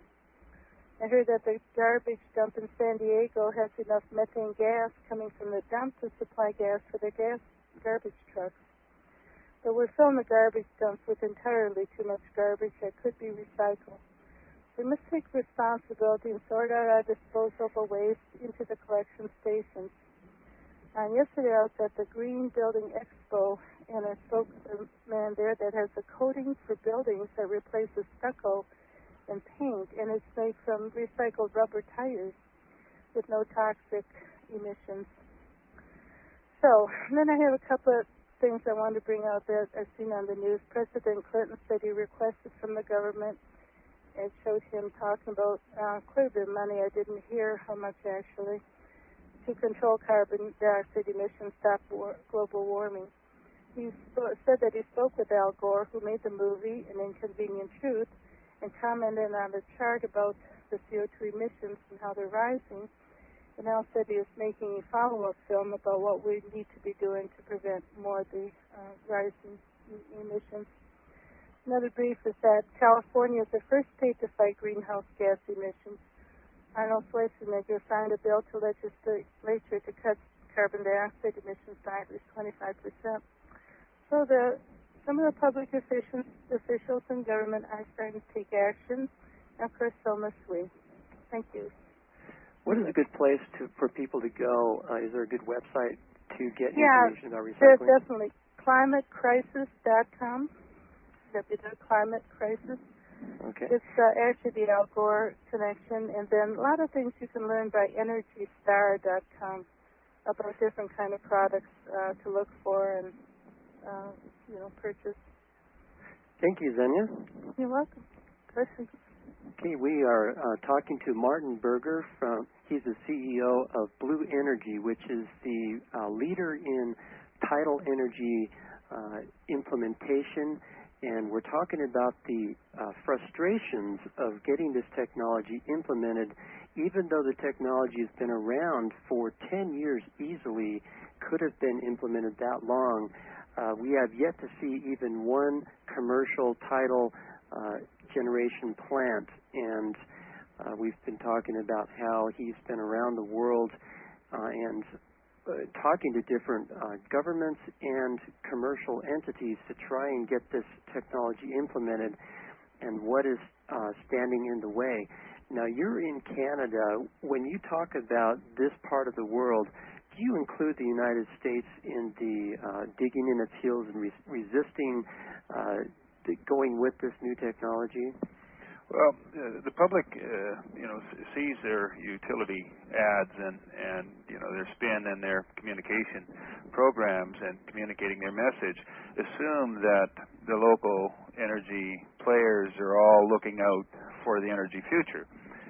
[SPEAKER 5] I heard that the garbage dump in San Diego has enough methane gas coming from the dump to supply gas for their gas garbage trucks. But we're filling the garbage dumps with entirely too much garbage that could be recycled. We must take responsibility and sort out our disposable waste into the collection stations. And yesterday I was at the Green Building Expo, and I spoke to a man there that has a coating for buildings that replaces stucco and paint, and it's made from recycled rubber tires with no toxic emissions. So, and then I have a couple of things I wanted to bring out that I've seen on the news. President Clinton said he requested from the government. It showed him talking about uh, quite a bit of money. I didn't hear how much actually, to control carbon dioxide emissions, stop war, global warming. He sp- said that he spoke with Al Gore, who made the movie An Inconvenient Truth, and commented on the chart about the C O two emissions and how they're rising. And Al said he was making a follow-up film about what we need to be doing to prevent more of the uh, rising emissions. Another brief is that California is the first state to fight greenhouse gas emissions. Arnold Schwarzenegger signed a bill to legislature to cut carbon dioxide emissions by at least twenty-five percent. So the, some of the public officials, officials and government are starting to take action, and of course so must we. Thank you.
[SPEAKER 3] What is a good place to, for people to go? Uh, is there a good website to get
[SPEAKER 5] yeah,
[SPEAKER 3] information about recycling?
[SPEAKER 5] Yeah, definitely. climate crisis dot com. w w w dot climate crisis
[SPEAKER 3] Okay.
[SPEAKER 5] It's uh, actually the Al Gore connection, and then a lot of things you can learn by energy star dot com about different kind of products uh, to look for and uh, you know purchase.
[SPEAKER 3] Thank you, Xenia.
[SPEAKER 5] You're welcome. Question.
[SPEAKER 3] Okay, we are uh, talking to Martin Berger from. He's the C E O of Blue Energy, which is the uh, leader in tidal energy uh, implementation. And we're talking about the uh, frustrations of getting this technology implemented, even though the technology has been around for ten years easily, could have been implemented that long. Uh, we have yet to see even one commercial tidal uh, generation plant, and uh, we've been talking about how he's been around the world uh, and Uh, talking to different uh, governments and commercial entities to try and get this technology implemented, and what is uh, standing in the way. Now, you're in Canada. When you talk about this part of the world, do you include the United States in the uh, digging in its heels and re- resisting uh, the going with this new technology?
[SPEAKER 4] Well, uh, the public, uh, you know, sees their utility ads and, and, you know, their spin and their communication programs and communicating their message, assume that the local energy players are all looking out for the energy future.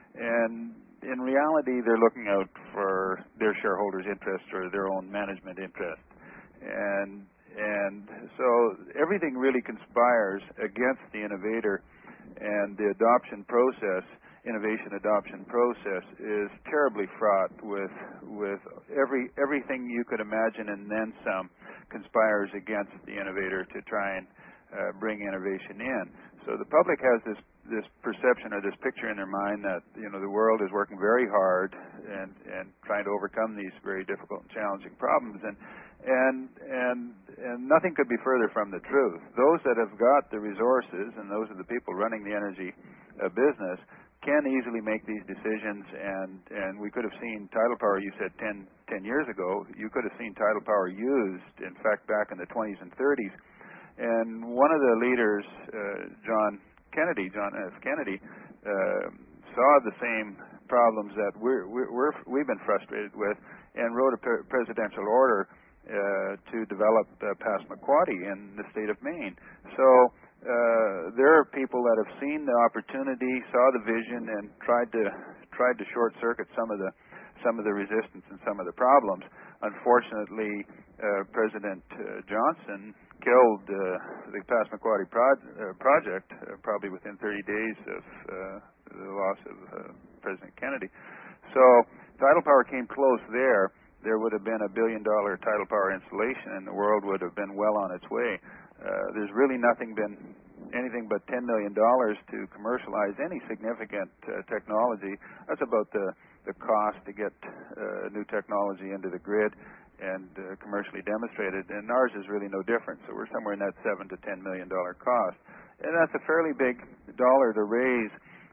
[SPEAKER 4] And in reality, they're looking out for their shareholders' interest or their own management interest. And, and so everything really conspires against the innovator. And the adoption process, innovation adoption process, is terribly fraught with with every everything you could imagine and then some conspires against the innovator to try and uh, bring innovation in. So the public has this this perception or this picture in their mind that you know the world is working very hard and and trying to overcome these very difficult and challenging problems, and and and and nothing could be further from the truth. Those that have got the resources, and those are the people running the energy uh, business, can easily make these decisions. And and we could have seen tidal power. You said ten, ten years ago, you could have seen tidal power used, in fact, back in the twenties and thirties. And one of the leaders, uh, John Kennedy, John F. Kennedy, uh, saw the same problems that we're, we're, we've been frustrated with, and wrote a pre- presidential order uh, to develop uh, Passamaquoddy in the state of Maine. So uh, there are people that have seen the opportunity, saw the vision, and tried to tried to short circuit some of the some of the resistance and some of the problems. Unfortunately, uh, President uh, Johnson killed uh, the Passamaquoddy pro- uh, project uh, probably within thirty days of uh, the loss of uh, President Kennedy. So tidal power came close there. There would have been a billion-dollar tidal power installation, and the world would have been well on its way. Uh, there's really nothing been anything but ten million dollars to commercialize any significant uh, technology. That's about the the cost to get uh, new technology into the grid and uh, commercially demonstrated, and ours is really no different. So we're somewhere in that seven to ten million dollar cost, and that's a fairly big dollar to raise.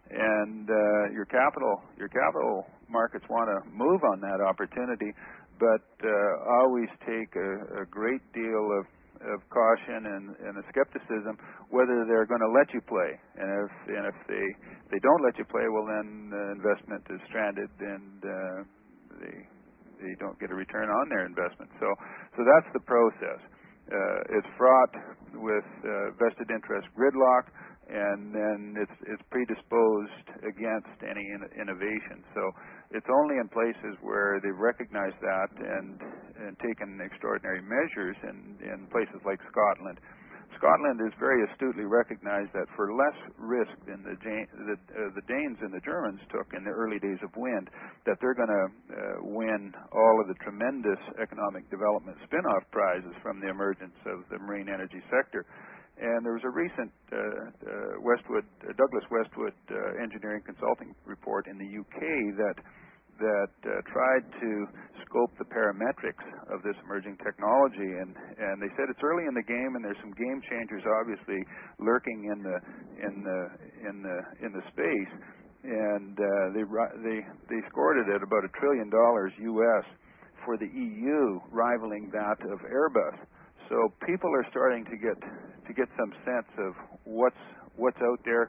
[SPEAKER 4] And uh, your capital, your capital markets want to move on that opportunity, but uh, always take a, a great deal of, of caution and, and a skepticism whether they're going to let you play. And if and if they they don't let you play, well then the investment is stranded and uh, they. They don't get a return on their investment. So, so that's the process. Uh, it's fraught with uh, vested interest gridlock, and then it's it's predisposed against any in- innovation. So, it's only in places where they've recognized that and and taken extraordinary measures. In in places like Scotland, Scotland is very astutely recognized that for less risk than the Jan- the, uh, the Danes and the Germans took in the early days of wind, that they're going to uh, win all of the tremendous economic development spin-off prizes from the emergence of the marine energy sector. And there was a recent uh, uh, Westwood, uh, Douglas Westwood uh, engineering consulting report in the U K that that uh, tried to scope the parametrics of this emerging technology, and, and they said it's early in the game, and there's some game changers obviously lurking in the in the in the in the space, and uh, they they they scored it at about a trillion dollars U S for the E U, rivaling that of Airbus. So people are starting to get to get some sense of what's what's out there.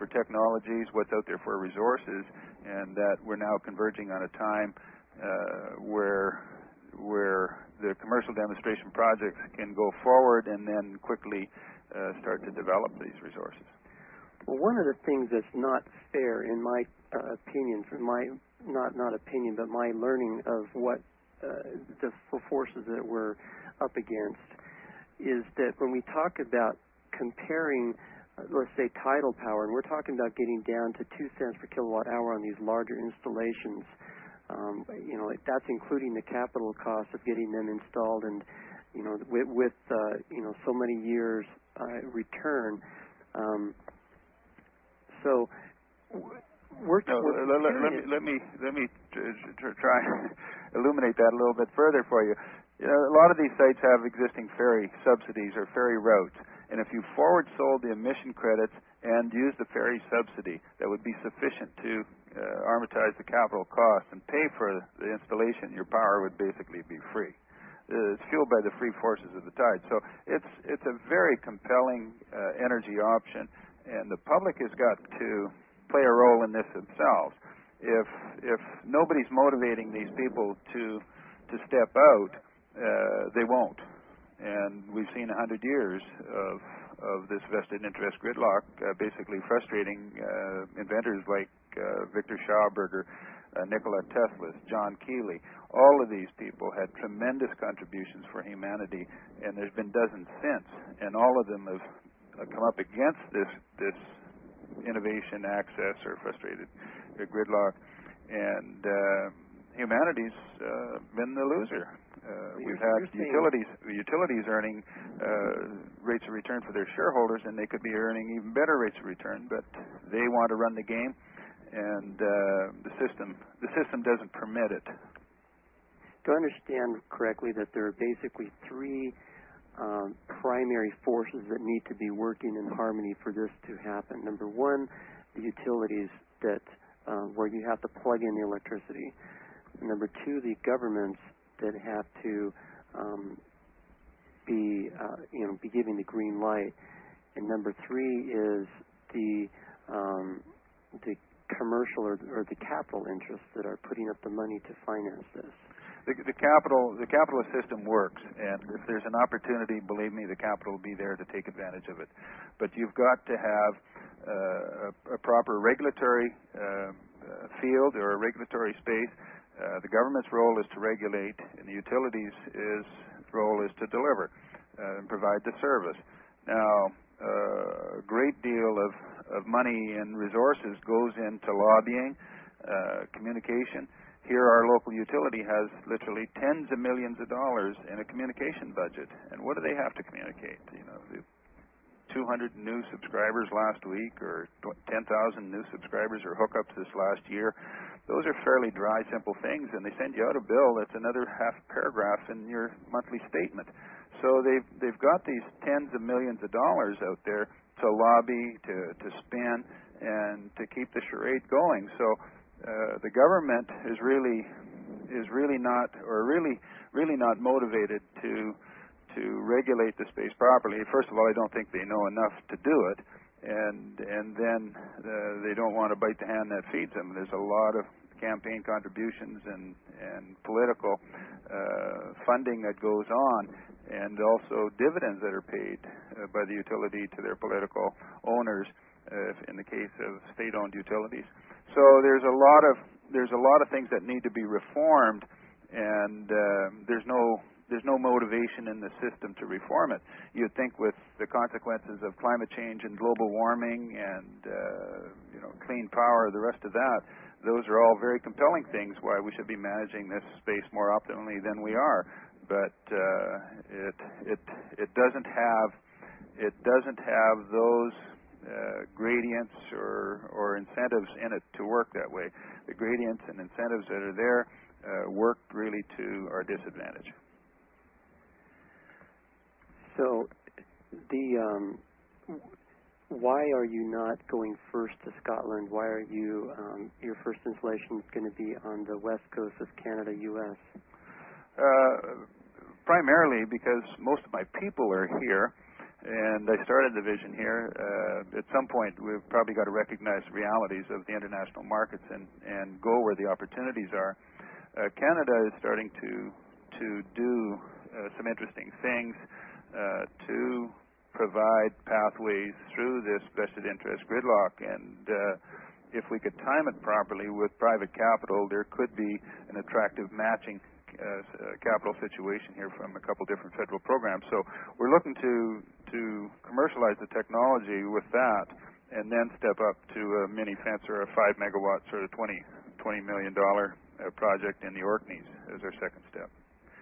[SPEAKER 4] for technologies, what's out there for resources, and that we're now converging on a time uh, where where the commercial demonstration projects can go forward and then quickly uh, start to develop these resources.
[SPEAKER 3] Well, one of the things that's not fair, in my uh, opinion, from my not not opinion, but my learning of what uh, the forces that we're up against, is that when we talk about comparing, uh, let's say, tidal power, and we're talking about getting down to two cents per kilowatt hour on these larger installations. Um, you know, that's including the capital cost of getting them installed, and you know, with, with uh, you know, so many years uh, return. Um, so we're,
[SPEAKER 4] no,
[SPEAKER 3] we're
[SPEAKER 4] let, let, let me let me let me try and illuminate that a little bit further for you. You know, a lot of these sites have existing ferry subsidies or ferry routes, and if you forward sold the emission credits and used the ferry subsidy, that would be sufficient to uh, amortize the capital cost and pay for the installation. Your power would basically be free. Uh, it's fueled by the free forces of the tide. So it's it's a very compelling uh, energy option, and the public has got to play a role in this themselves. If if nobody's motivating these people to to step out, uh, they won't. And we've seen a hundred years of of this vested interest gridlock, uh, basically frustrating uh, inventors like uh, Victor Schauberger, uh, Nikola Tesla, John Keeley. All of these people had tremendous contributions for humanity, and there's been dozens since, and all of them have uh, come up against this this innovation access or frustrated uh, gridlock, and uh, humanity's uh, been the loser. Uh, we've had utilities utilities earning uh, rates of return for their shareholders, and they could be earning even better rates of return, but they want to run the game, and uh, the system the system doesn't permit it.
[SPEAKER 3] To understand correctly, that there are basically three um, primary forces that need to be working in harmony for this to happen. Number one, the utilities that uh, where you have to plug in the electricity. Number two, the governments that have to um, be, uh, you know, be giving the green light. And number three is the um, the commercial or, or the capital interests that are putting up the money to finance this.
[SPEAKER 4] The, the capital the capitalist system works, and if there's an opportunity, believe me, the capital will be there to take advantage of it. But you've got to have uh, a, a proper regulatory uh, uh, field or a regulatory space. Uh, the government's role is to regulate, and the utilities' is, role is to deliver uh, and provide the service. Now, uh, a great deal of, of money and resources goes into lobbying, uh, communication. Here, our local utility has literally tens of millions of dollars in a communication budget. And what do they have to communicate? You know, the two hundred new subscribers last week, or ten thousand new subscribers or hookups this last year. Those are fairly dry, simple things, and they send you out a bill that's another half paragraph in your monthly statement. So they've they've got these tens of millions of dollars out there to lobby, to to spend, and to keep the charade going. So uh, the government is really is really not, or really really not motivated to to regulate the space properly. First of all, I don't think they know enough to do it. And and then uh, they don't want to bite the hand that feeds them. There's a lot of campaign contributions and and political uh, funding that goes on, and also dividends that are paid uh, by the utility to their political owners, uh, in the case of state-owned utilities. So there's a lot of there's a lot of things that need to be reformed, and uh, there's no There's no motivation in the system to reform it. You'd think with the consequences of climate change and global warming and uh, you know, clean power, the rest of that, those are all very compelling things why we should be managing this space more optimally than we are. But uh, it it it doesn't have it doesn't have those uh, gradients or or incentives in it to work that way. The gradients and incentives that are there uh, work really to our disadvantage.
[SPEAKER 3] So, the um, why are you not going first to Scotland? Why are you um, your first installation is going to be on the west coast of Canada, U S?
[SPEAKER 4] Uh, primarily because most of my people are here, and I started the vision here. Uh, at some point, we've probably got to recognize the realities of the international markets and, and go where the opportunities are. Uh, Canada is starting to to do uh, some interesting things uh, to provide pathways through this vested interest gridlock, and uh, if we could time it properly with private capital, there could be an attractive matching uh, uh, capital situation here from a couple different federal programs. So we're looking to to commercialize the technology with that, and then step up to a mini fence or a five megawatt sort of twenty million dollar uh, project in the Orkneys as our second step.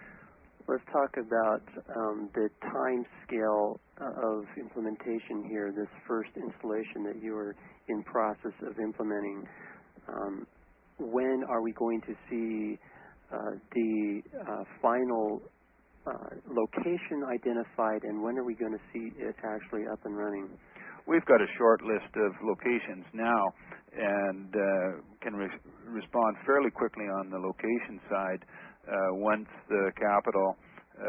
[SPEAKER 3] Let's talk about um, the time scale of implementation here, this first installation that you are in process of implementing. Um, when are we going to see uh, the uh, final uh, location identified, and when are we going to see it actually up and running?
[SPEAKER 4] We've got a short list of locations now, and uh, can re respond fairly quickly on the location side. Uh, once the capital uh,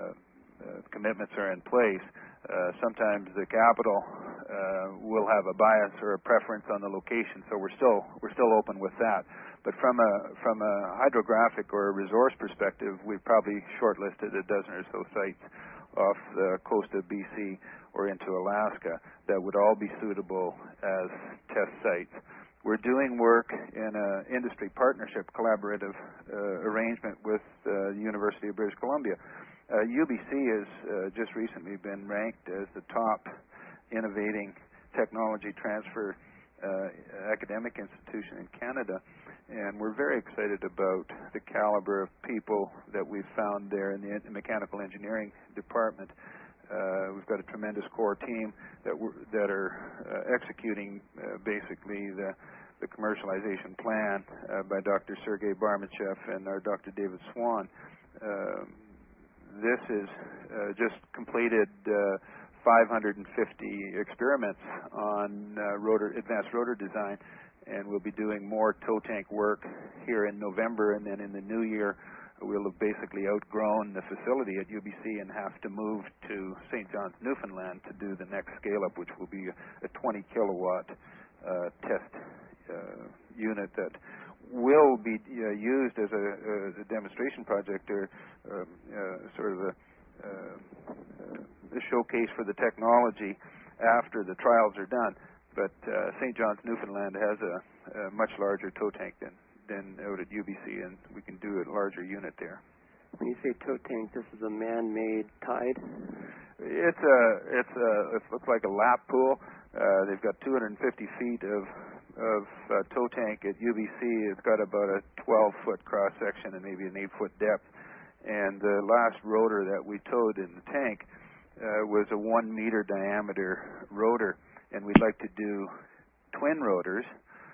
[SPEAKER 4] uh, commitments are in place, uh, sometimes the capital uh, will have a bias or a preference on the location, so we're still we're still open with that. But from a from a hydrographic or a resource perspective, we've probably shortlisted a dozen or so sites off the coast of B C or into Alaska that would all be suitable as test sites. We're doing work in an industry partnership collaborative uh, arrangement with uh, the University of British Columbia. Uh, U B C has uh, just recently been ranked as the top innovating technology transfer uh, academic institution in Canada, and we're very excited about the caliber of people that we've found there in the mechanical engineering department. Uh, we've got a tremendous core team that we're, that are uh, executing uh, basically the, the commercialization plan uh, by Doctor Sergei Barmachev and our Doctor David Swan. Uh, this is uh, just completed uh, five hundred fifty experiments on uh, rotor, advanced rotor design, and we'll be doing more tow tank work here in November, and then in the new year we'll have basically outgrown the facility at U B C and have to move to Saint John's, Newfoundland to do the next scale-up, which will be a twenty kilowatt uh, test uh, unit that will be uh, used as a, as a demonstration project or um, uh, sort of a, uh, a showcase for the technology after the trials are done. But uh, Saint John's, Newfoundland has a, a much larger tow tank than than out at U B C, and we can do a larger unit there.
[SPEAKER 3] When you say tow tank, this is a man-made tide?
[SPEAKER 4] It's a, it's a, it looks like a lap pool. Uh, they've got two hundred fifty feet of, of uh, tow tank at U B C. It's got about a twelve foot cross section and maybe an eight foot depth. And the last rotor that we towed in the tank uh, was a one meter diameter rotor, and we'd like to do twin rotors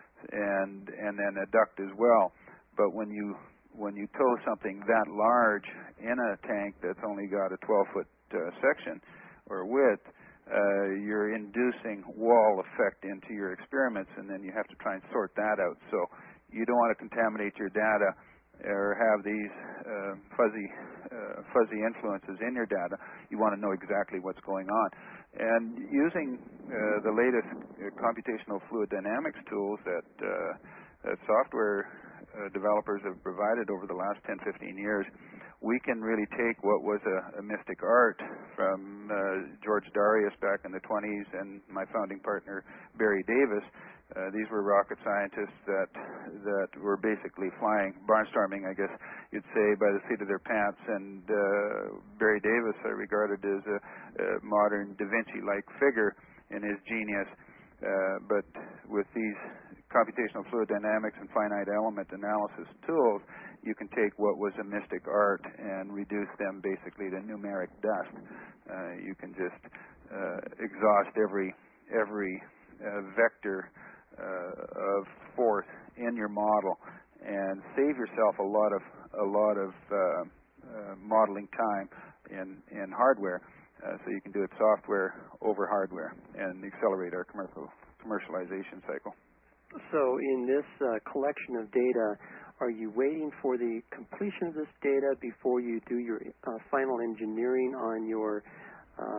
[SPEAKER 4] and and then a duct as well. But when you when you tow something that large in a tank that's only got a twelve foot uh, section or width, uh, you're inducing wall effect into your experiments, and then you have to try and sort that out. So you don't want to contaminate your data or have these uh, fuzzy uh, fuzzy influences in your data. You want to know exactly what's going on. And using uh, the latest uh, computational fluid dynamics tools that, uh, that software uh, developers have provided over the last ten, fifteen years, we can really take what was a, a mystic art from uh, George Darius back in the twenties and my founding partner, Barry Davis. Uh, these were rocket scientists that that were basically flying, barnstorming, I guess you'd say, by the seat of their pants. And uh, Barry Davis I regarded as a, a modern Da Vinci-like figure in his genius. Uh, but with these computational fluid dynamics and finite element analysis tools, you can take what was a mystic art and reduce them basically to numeric dust. Uh, you can just uh, exhaust every every uh, vector Uh, of force in your model and save yourself a lot of a lot of uh, uh, modeling time in in hardware, uh, so you can do it software over hardware and accelerate our commercial commercialization cycle.
[SPEAKER 3] So in this uh, collection of data, are you waiting for the completion of this data before you do your uh, final engineering on your uh,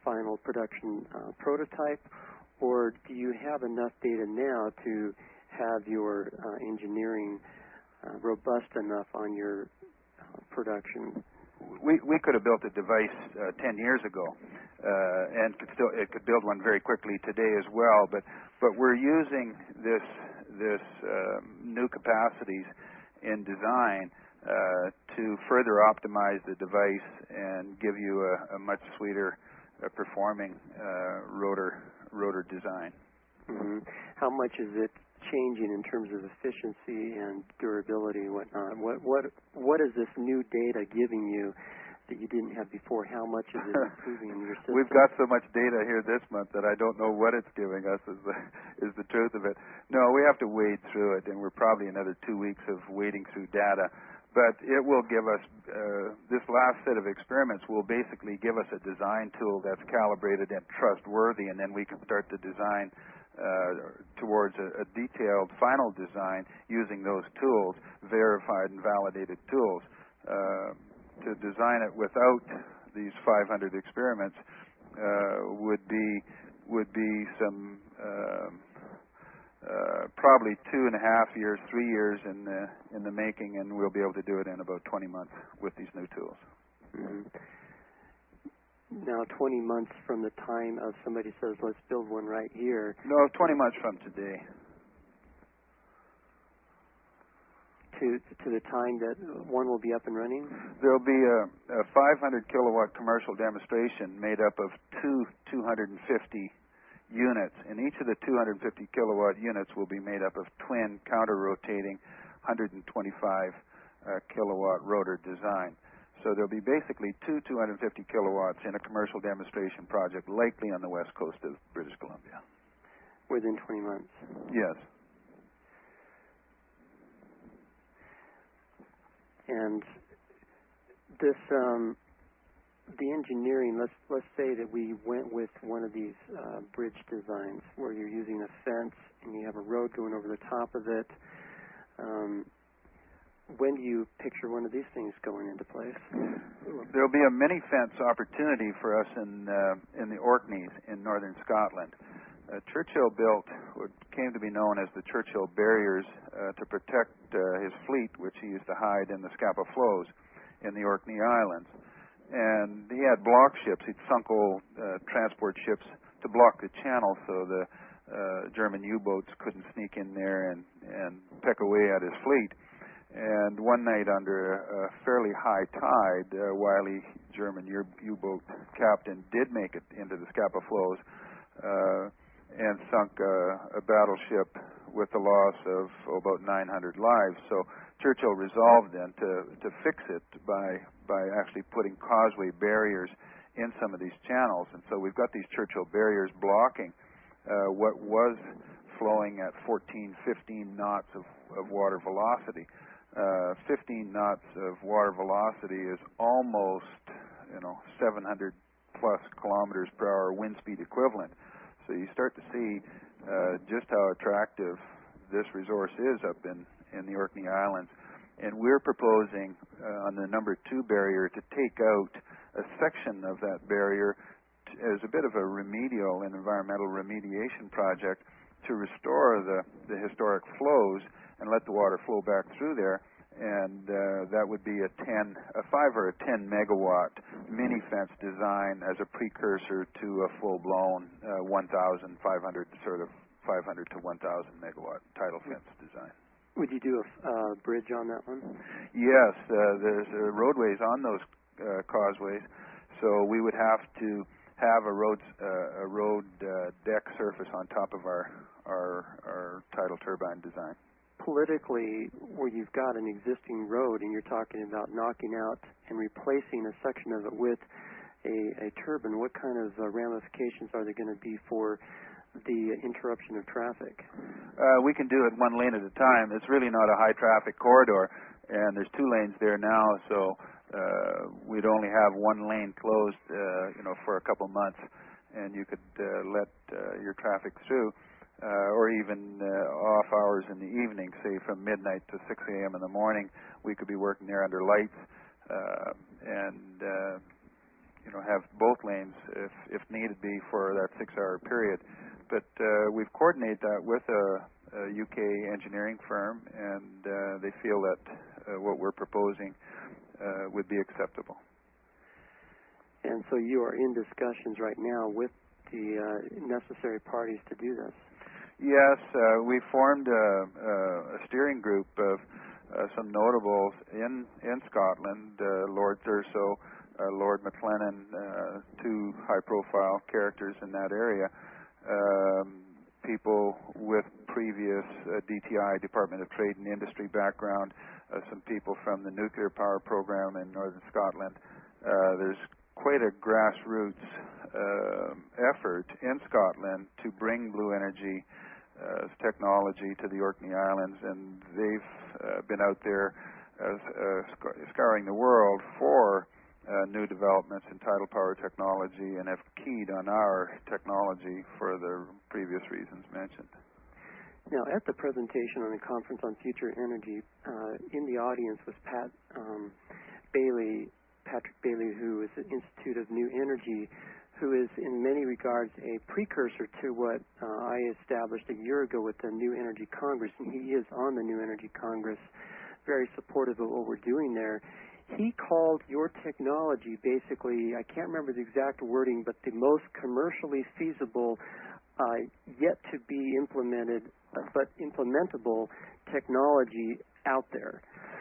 [SPEAKER 3] final production uh, prototype, or do you have enough data now to have your uh, engineering uh, robust enough on your uh, production?
[SPEAKER 4] We we could have built a device uh, ten years ago, uh, and could still it could build one very quickly today as well. But but we're using this this uh, new capacities in design uh, to further optimize the device and give you a, a much sweeter uh, performing uh, rotor rotor design.
[SPEAKER 3] Mm-hmm. How much is it changing in terms of efficiency and durability and whatnot? What what what is this new data giving you that you didn't have before? How much is it improving in your system?
[SPEAKER 4] We've got so much data here this month that I don't know what it's giving us is the, is the truth of it. No, we have to wade through it, and we're probably another two weeks of wading through data. But it will give us, uh, this last set of experiments will basically give us a design tool that's calibrated and trustworthy, and then we can start to design uh, towards a, a detailed final design using those tools, verified and validated tools. Uh, to design it without these five hundred experiments uh, would be would be some uh, uh, probably two and a half years, three years in the in the making, and we'll be able to do it in about twenty months with these new tools.
[SPEAKER 3] Mm-hmm. Now, twenty months from the time of somebody says, "Let's build one right here."
[SPEAKER 4] No, twenty months from today.
[SPEAKER 3] To, to the time that one will be up and running?
[SPEAKER 4] There'll be a, a five hundred kilowatt commercial demonstration made up of two two hundred fifty units, and each of the two hundred fifty kilowatt units will be made up of twin counter-rotating one hundred twenty-five uh, kilowatt rotor design. So there'll be basically two two hundred fifty kilowatts in a commercial demonstration project, likely on the west coast of British Columbia.
[SPEAKER 3] Within twenty months?
[SPEAKER 4] Yes.
[SPEAKER 3] And this, um, the engineering, let's let's say that we went with one of these uh, bridge designs where you're using a fence and you have a road going over the top of it. Um, when do you picture one of these things going into place?
[SPEAKER 4] There'll be a mini fence opportunity for us in uh, in the Orkneys in northern Scotland. Uh, Churchill built what came to be known as the Churchill Barriers uh, to protect uh, his fleet, which he used to hide in the Scapa Flows in the Orkney Islands. And he had block ships. He'd sunk old uh, transport ships to block the channel so the uh, German U-boats couldn't sneak in there and, and peck away at his fleet. And one night under a fairly high tide, a wily German U-boat captain did make it into the Scapa Flows uh, and sunk uh, a battleship with the loss of oh, about nine hundred lives. So Churchill resolved then to, to fix it by by actually putting causeway barriers in some of these channels. And so we've got these Churchill barriers blocking uh, what was flowing at fourteen, fifteen knots of, of water velocity. Uh, fifteen knots of water velocity is almost, you know, seven hundred plus kilometers per hour wind speed equivalent. So you start to see uh, just how attractive this resource is up in, in the Orkney Islands. And we're proposing uh, on the number two barrier to take out a section of that barrier t- as a bit of a remedial and environmental remediation project to restore the, the historic flows and let the water flow back through there. And uh, that would be a ten, a five or a ten megawatt mini fence design as a precursor to a full-blown uh, one thousand five hundred sort of five hundred to one thousand megawatt tidal fence design.
[SPEAKER 3] Would you do a uh, bridge on that one?
[SPEAKER 4] Yes, uh, there's uh, roadways on those uh, causeways, so we would have to have a road uh, a road uh, deck surface on top of our our our tidal turbine design.
[SPEAKER 3] Politically, where you've got an existing road and you're talking about knocking out and replacing a section of it with a, a turbine, what kind of uh, ramifications are there going to be for the interruption of traffic?
[SPEAKER 4] Uh, we can do it one lane at a time. It's really not a high traffic corridor, and there's two lanes there now, so uh, we'd only have one lane closed, uh, you know, for a couple months, and you could uh, let uh, your traffic through. Uh, or even uh, off hours in the evening, say from midnight to six a.m. in the morning, we could be working there under lights, uh, and uh, you know know, have both lanes if if needed be for that six-hour period. But uh, we've coordinated that with a, a U K engineering firm, and uh, they feel that uh, what we're proposing uh, would be acceptable.
[SPEAKER 3] And so you are in discussions right now with the uh, necessary parties to do this.
[SPEAKER 4] Yes, uh, we formed a, a steering group of uh, some notables in in Scotland, uh, Lord Thurso, uh, Lord McLennan, uh, two high-profile characters in that area, um, people with previous uh, D T I, Department of Trade and Industry background, uh, some people from the nuclear power program in northern Scotland. Uh, there's quite a grassroots uh, effort in Scotland to bring blue energy uh, technology to the Orkney Islands, and they've uh, been out there uh, uh, sc- scouring the world for uh, new developments in tidal power technology, and have keyed on our technology for the previous reasons mentioned.
[SPEAKER 3] Now, at the presentation on the Conference on Future Energy, uh, in the audience was Pat um, Bailey, Patrick Bailey, who is at Institute of New Energy, who is in many regards a precursor to what uh, I established a year ago with the New Energy Congress, and he is on the New Energy Congress, very supportive of what we're doing there. He called your technology basically, I can't remember the exact wording, but the most commercially feasible, uh, yet to be implemented, uh, but implementable technology out there.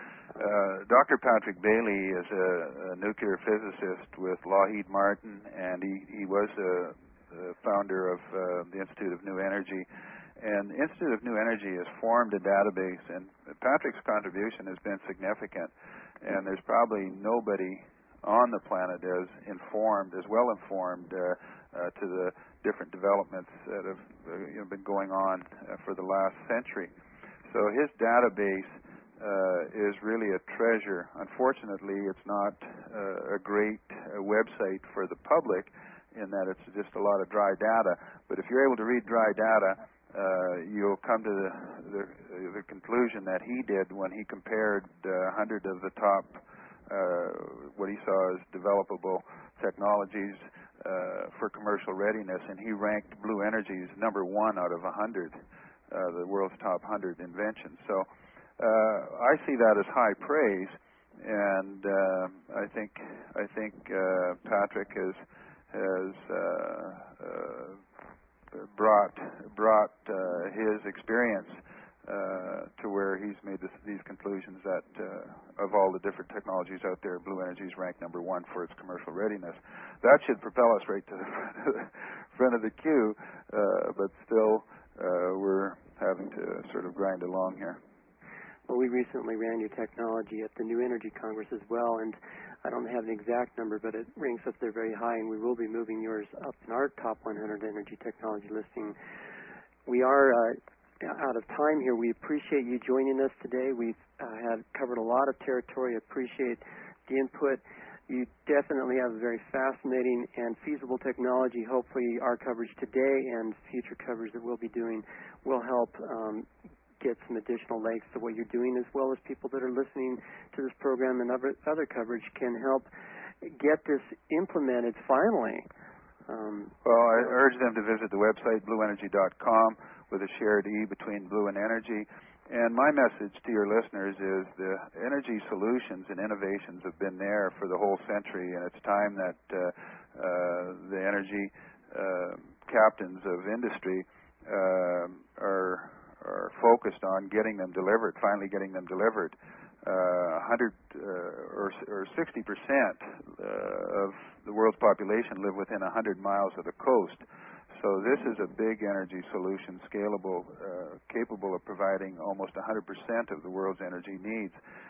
[SPEAKER 4] Uh, Doctor Patrick Bailey is a, a nuclear physicist with Lockheed Martin, and he, he was a, a founder of uh, the Institute of New Energy. And the Institute of New Energy has formed a database, and Patrick's contribution has been significant. And there's probably nobody on the planet as informed, as well informed uh, uh, to the different developments that have uh, you know, been going on uh, for the last century. So his database Uh, is really a treasure. Unfortunately, it's not uh, a great uh, website for the public in that it's just a lot of dry data. But if you're able to read dry data, uh, you'll come to the, the, the conclusion that he did when he compared uh, one hundred of the top, uh, what he saw as developable technologies uh, for commercial readiness, and he ranked Blue Energy's number one out of one hundred, uh, the world's top one hundred inventions. So Uh, I see that as high praise, and uh, I think I think uh, Patrick has has uh, uh, brought brought uh, his experience uh, to where he's made this, these conclusions that uh, of all the different technologies out there, Blue Energy is ranked number one for its commercial readiness. That should propel us right to the front of the, front of the queue, uh, but still uh, we're having to sort of grind along here.
[SPEAKER 3] Well, we recently ran your technology at the New Energy Congress as well, and I don't have an exact number, but it ranks up there very high, and we will be moving yours up in our top one hundred energy technology listing. We are uh, out of time here. We appreciate you joining us today. We've uh, had covered a lot of territory. Appreciate the input. You definitely have a very fascinating and feasible technology. Hopefully our coverage today and future coverage that we'll be doing will help um, get some additional legs to what you're doing, as well as people that are listening to this program and other, other coverage can help get this implemented finally. Um,
[SPEAKER 4] well, I urge them to visit the website blue energy dot com with a shared E between Blue and Energy. And my message to your listeners is the energy solutions and innovations have been there for the whole century, and it's time that uh, uh, the energy uh, captains of industry uh, are are focused on getting them delivered, finally getting them delivered. Uh, one hundred uh, or, or sixty percent uh, of the world's population live within one hundred miles of the coast. So this is a big energy solution, scalable, uh, capable of providing almost one hundred percent of the world's energy needs.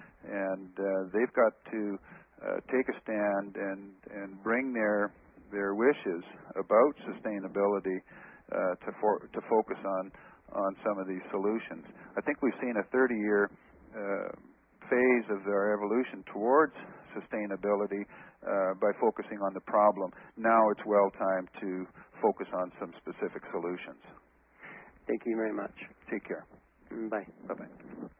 [SPEAKER 4] And uh, they've got to uh, take a stand and, and bring their their wishes about sustainability uh, to for, to focus on on some of these solutions. I think we've seen a thirty-year uh, phase of our evolution towards sustainability uh, by focusing on the problem. Now it's well time to focus on some specific solutions.
[SPEAKER 3] Thank you very much.
[SPEAKER 4] Take care.
[SPEAKER 3] Bye.
[SPEAKER 4] Bye-bye.